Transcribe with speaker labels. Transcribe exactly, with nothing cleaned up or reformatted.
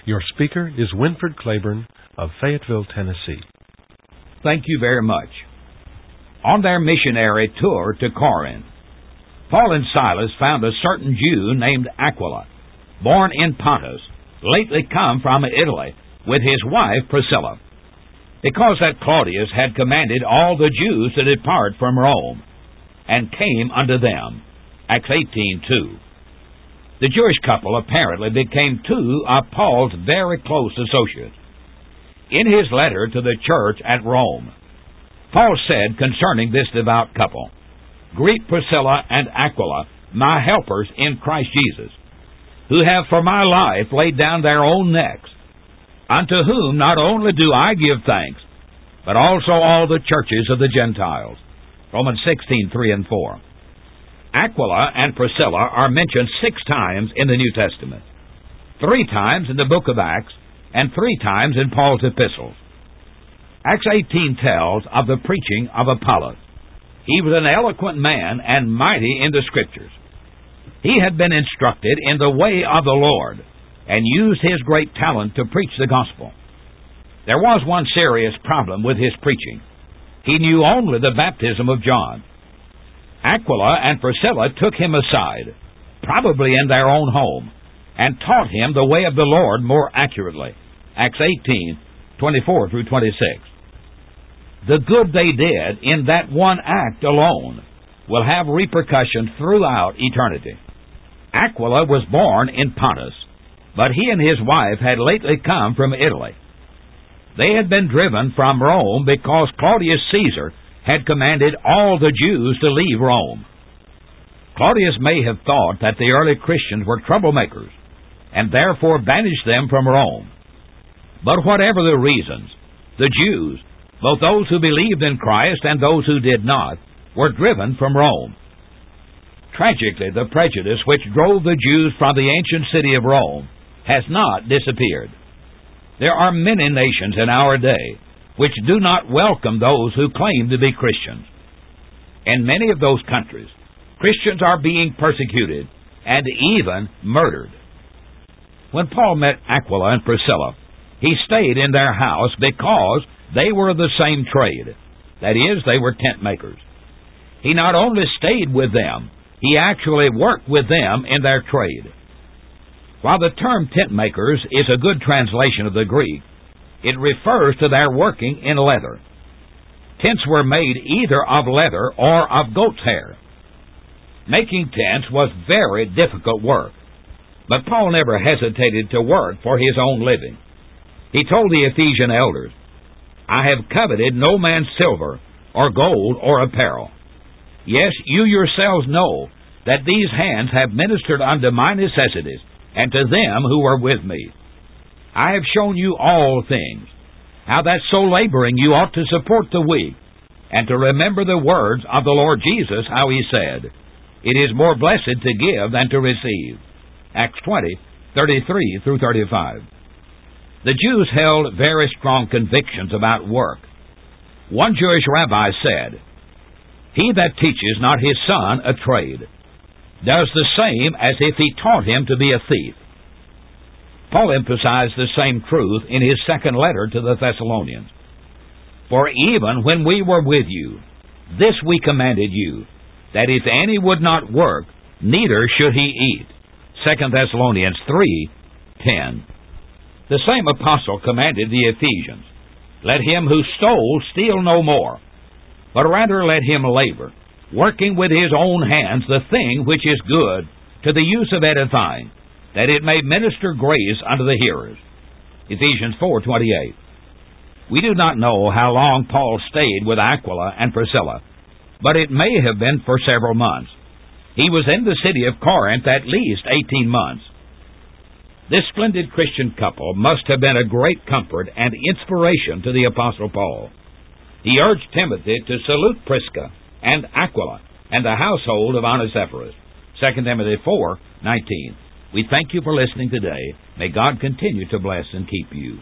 Speaker 1: Your speaker is Winford Claiborne of Fayetteville, Tennessee.
Speaker 2: Thank you very much. On their missionary tour to Corinth, Paul and Silas found a certain Jew named Aquila, born in Pontus, lately come from Italy, with his wife Priscilla, because that Claudius had commanded all the Jews to depart from Rome, and came unto them. Acts eighteen two. The Jewish couple apparently became two of Paul's very close associates. In his letter to the church at Rome, Paul said concerning this devout couple, "Greet Priscilla and Aquila, my helpers in Christ Jesus, who have for my life laid down their own necks, unto whom not only do I give thanks, but also all the churches of the Gentiles." Romans sixteen three and four. Aquila and Priscilla are mentioned six times in the New Testament, three times in the book of Acts, and three times in Paul's epistles. Acts eighteen tells of the preaching of Apollos. He was an eloquent man and mighty in the Scriptures. He had been instructed in the way of the Lord, and used his great talent to preach the gospel. There was one serious problem with his preaching. He knew only the baptism of John. Aquila and Priscilla took him aside, probably in their own home, and taught him the way of the Lord more accurately. Acts eighteen twenty-four through twenty-six. The good they did in that one act alone will have repercussions throughout eternity. Aquila was born in Pontus, but he and his wife had lately come from Italy. They had been driven from Rome because Claudius Caesar had commanded all the Jews to leave Rome. Claudius may have thought that the early Christians were troublemakers, and therefore banished them from Rome. But whatever the reasons, the Jews, both those who believed in Christ and those who did not, were driven from Rome. Tragically, the prejudice which drove the Jews from the ancient city of Rome has not disappeared. There are many nations in our day which do not welcome those who claim to be Christians. In many of those countries, Christians are being persecuted and even murdered. When Paul met Aquila and Priscilla, he stayed in their house because they were of the same trade. That is, they were tent makers. He not only stayed with them, he actually worked with them in their trade. While the term tent makers is a good translation of the Greek, it refers to their working in leather. Tents were made either of leather or of goat's hair. Making tents was very difficult work, but Paul never hesitated to work for his own living. He told the Ephesian elders, "I have coveted no man's silver or gold or apparel. Yes, you yourselves know that these hands have ministered unto my necessities, and to them who were with me. I have shown you all things, how that so laboring you ought to support the weak, and to remember the words of the Lord Jesus, how he said, 'It is more blessed to give than to receive.'" Acts twenty thirty-three through thirty-five. The Jews held very strong convictions about work. One Jewish rabbi said, "He that teaches not his son a trade does the same as if he taught him to be a thief." Paul emphasized the same truth in his second letter to the Thessalonians. "For even when we were with you, this we commanded you, that if any would not work, neither should he eat." Second Thessalonians three ten. The same apostle commanded the Ephesians, "Let him who stole steal no more, but rather let him labor, working with his own hands the thing which is good, to the use of edifying, that it may minister grace unto the hearers." Ephesians four twenty-eight. We do not know how long Paul stayed with Aquila and Priscilla, but it may have been for several months. He was in the city of Corinth at least eighteen months. This splendid Christian couple must have been a great comfort and inspiration to the Apostle Paul. He urged Timothy to salute Prisca and Aquila and the household of Onesiphorus. Second Timothy four nineteen. We thank you for listening today. May God continue to bless and keep you.